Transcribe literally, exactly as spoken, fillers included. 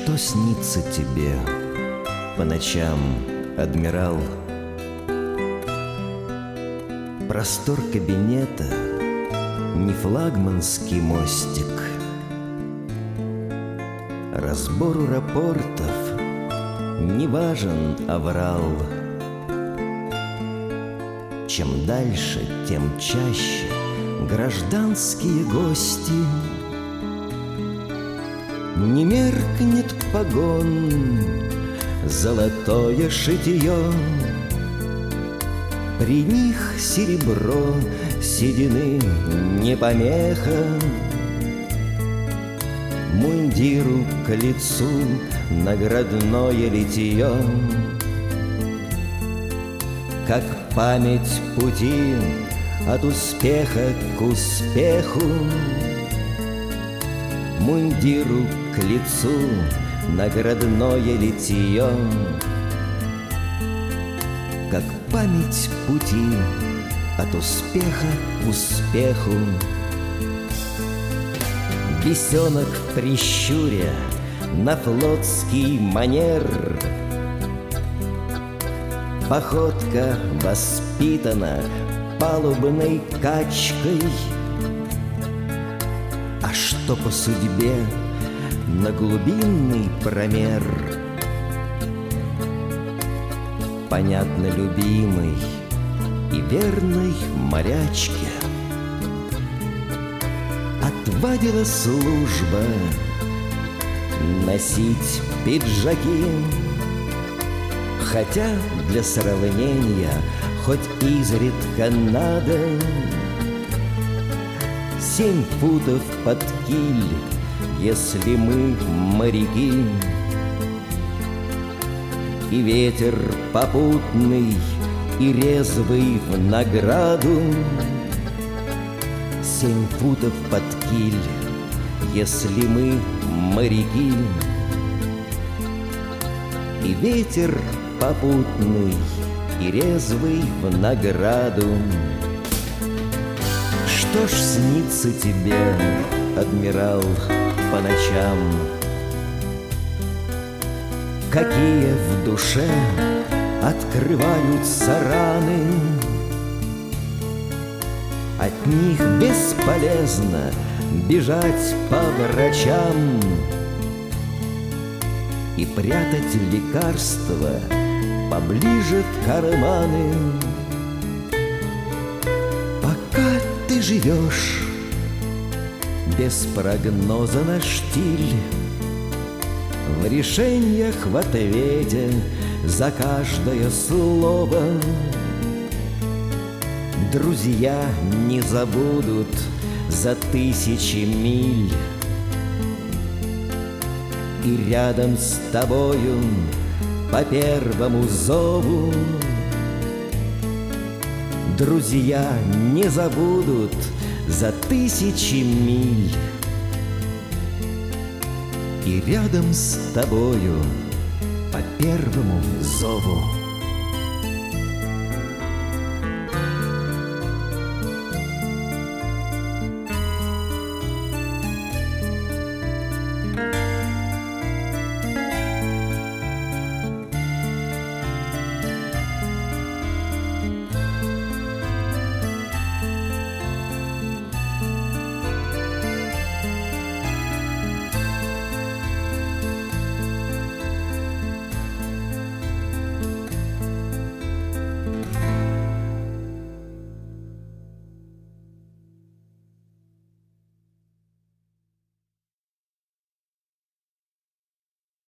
Что снится тебе по ночам, адмирал? Простор кабинета, не флагманский мостик. Разбору рапортов не важен аврал. Чем дальше, тем чаще гражданские гости. Не меркнет погон золотое шитье, при них серебро седины не помеха. Мундиру к лицу наградное литье, как память пути от успеха к успеху. Мундиру к лицу наградное литье, как память пути от успеха к успеху. Бесенок в прищуре на флотский манер, походка воспитана палубной качкой. А что по судьбе на глубинный промер? Понятно любимой и верной морячке. Отвадила служба носить пиджаки, хотя для сравнения хоть изредка надо. Семь футов под киль, если мы моряки, и ветер попутный и резвый в награду. Семь футов под киль, если мы моряки, и ветер попутный и резвый в награду. Что ж снится тебе, адмирал, по ночам? Какие в душе открываются раны? От них бесполезно бежать по врачам и прятать лекарства поближе в карманы. Пока ты живешь без прогноза на штиль, в решениях в ответе за каждое слово. Друзья не забудут за тысячи миль, и рядом с тобою по первому зову. Друзья не забудут за тысячи миль, и рядом с тобою по первому зову.